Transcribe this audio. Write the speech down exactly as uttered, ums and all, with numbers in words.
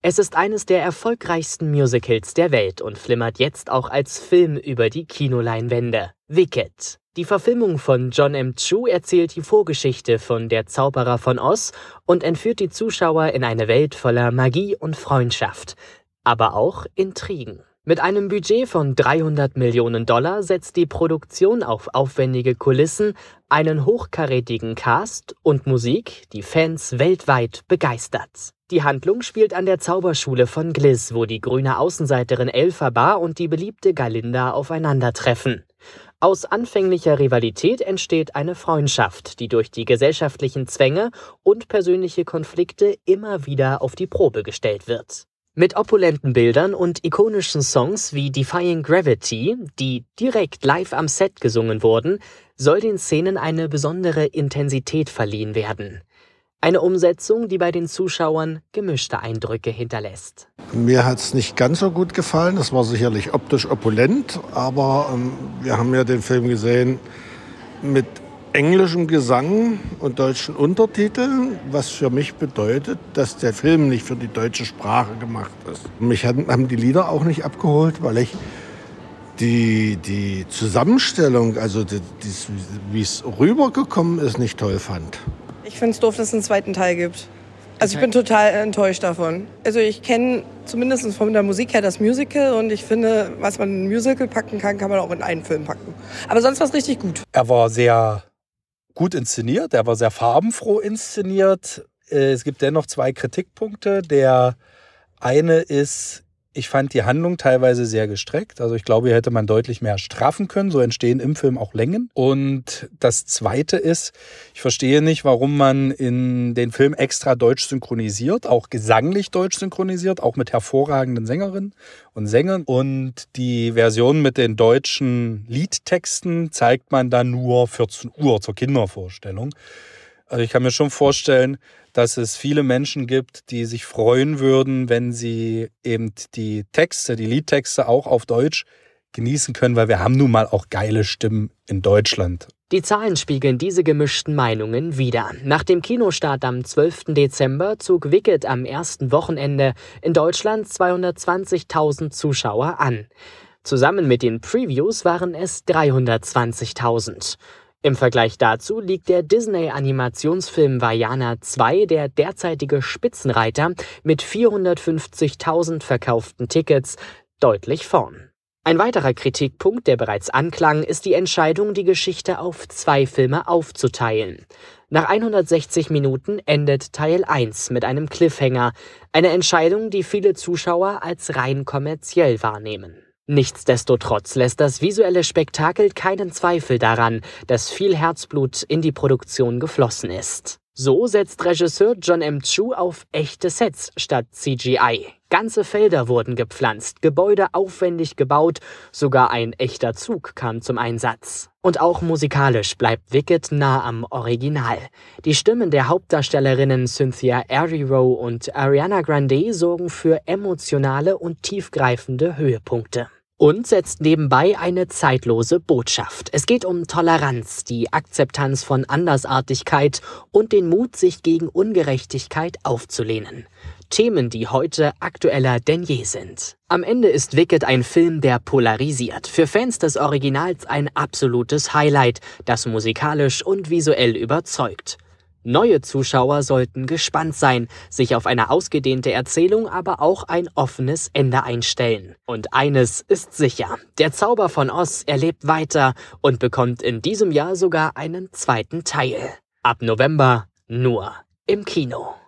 Es ist eines der erfolgreichsten Musicals der Welt und flimmert jetzt auch als Film über die Kinoleinwände. Wicked. Die Verfilmung von Jon M. Chu erzählt die Vorgeschichte von Der Zauberer von Oz und entführt die Zuschauer in eine Welt voller Magie und Freundschaft, aber auch Intrigen. Mit einem Budget von dreihundert Millionen Dollar setzt die Produktion auf aufwendige Kulissen, einen hochkarätigen Cast und Musik, die Fans weltweit begeistert. Die Handlung spielt an der Zauberschule von Gliss, wo die grüne Außenseiterin Elphaba und die beliebte Galinda aufeinandertreffen. Aus anfänglicher Rivalität entsteht eine Freundschaft, die durch die gesellschaftlichen Zwänge und persönliche Konflikte immer wieder auf die Probe gestellt wird. Mit opulenten Bildern und ikonischen Songs wie Defying Gravity, die direkt live am Set gesungen wurden, soll den Szenen eine besondere Intensität verliehen werden. Eine Umsetzung, die bei den Zuschauern gemischte Eindrücke hinterlässt. Mir hat es nicht ganz so gut gefallen. Das war sicherlich optisch opulent, aber ähm, wir haben ja den Film gesehen mit englischem Gesang und deutschen Untertiteln, was für mich bedeutet, dass der Film nicht für die deutsche Sprache gemacht ist. Mich haben, haben die Lieder auch nicht abgeholt, weil ich die, die Zusammenstellung, also die, die, wie es rübergekommen ist, nicht toll fand. Ich finde es doof, dass es einen zweiten Teil gibt. Also ich bin total enttäuscht davon. Also ich kenne zumindest von der Musik her das Musical und ich finde, was man in ein Musical packen kann, kann man auch in einen Film packen. Aber sonst war es richtig gut. Er war sehr gut inszeniert, er war sehr farbenfroh inszeniert. Es gibt dennoch zwei Kritikpunkte. Der eine ist, ich fand die Handlung teilweise sehr gestreckt. Also ich glaube, hier hätte man deutlich mehr straffen können. So entstehen im Film auch Längen. Und das Zweite ist, ich verstehe nicht, warum man in den Film extra deutsch synchronisiert, auch gesanglich deutsch synchronisiert, auch mit hervorragenden Sängerinnen und Sängern. Und die Version mit den deutschen Liedtexten zeigt man dann nur vierzehn Uhr zur Kindervorstellung. Also ich kann mir schon vorstellen, dass es viele Menschen gibt, die sich freuen würden, wenn sie eben die Texte, die Liedtexte auch auf Deutsch genießen können, weil wir haben nun mal auch geile Stimmen in Deutschland. Die Zahlen spiegeln diese gemischten Meinungen wider. Nach dem Kinostart am zwölften Dezember zog Wicked am ersten Wochenende in Deutschland zweihundertzwanzigtausend Zuschauer an. Zusammen mit den Previews waren es dreihundertzwanzigtausend. Im Vergleich dazu liegt der Disney-Animationsfilm Vaiana zwei, der derzeitige Spitzenreiter, mit vierhundertfünfzigtausend verkauften Tickets deutlich vorn. Ein weiterer Kritikpunkt, der bereits anklang, ist die Entscheidung, die Geschichte auf zwei Filme aufzuteilen. Nach hundertsechzig Minuten endet Teil eins mit einem Cliffhanger, eine Entscheidung, die viele Zuschauer als rein kommerziell wahrnehmen. Nichtsdestotrotz lässt das visuelle Spektakel keinen Zweifel daran, dass viel Herzblut in die Produktion geflossen ist. So setzt Regisseur Jon M. Chu auf echte Sets statt C G I. Ganze Felder wurden gepflanzt, Gebäude aufwendig gebaut, sogar ein echter Zug kam zum Einsatz. Und auch musikalisch bleibt Wicked nah am Original. Die Stimmen der Hauptdarstellerinnen Cynthia Erivo und Ariana Grande sorgen für emotionale und tiefgreifende Höhepunkte. Und setzt nebenbei eine zeitlose Botschaft. Es geht um Toleranz, die Akzeptanz von Andersartigkeit und den Mut, sich gegen Ungerechtigkeit aufzulehnen. Themen, die heute aktueller denn je sind. Am Ende ist Wicked ein Film, der polarisiert. Für Fans des Originals ein absolutes Highlight, das musikalisch und visuell überzeugt. Neue Zuschauer sollten gespannt sein, sich auf eine ausgedehnte Erzählung, aber auch ein offenes Ende einstellen. Und eines ist sicher, der Zauber von Oz erlebt weiter und bekommt in diesem Jahr sogar einen zweiten Teil. Ab November nur im Kino.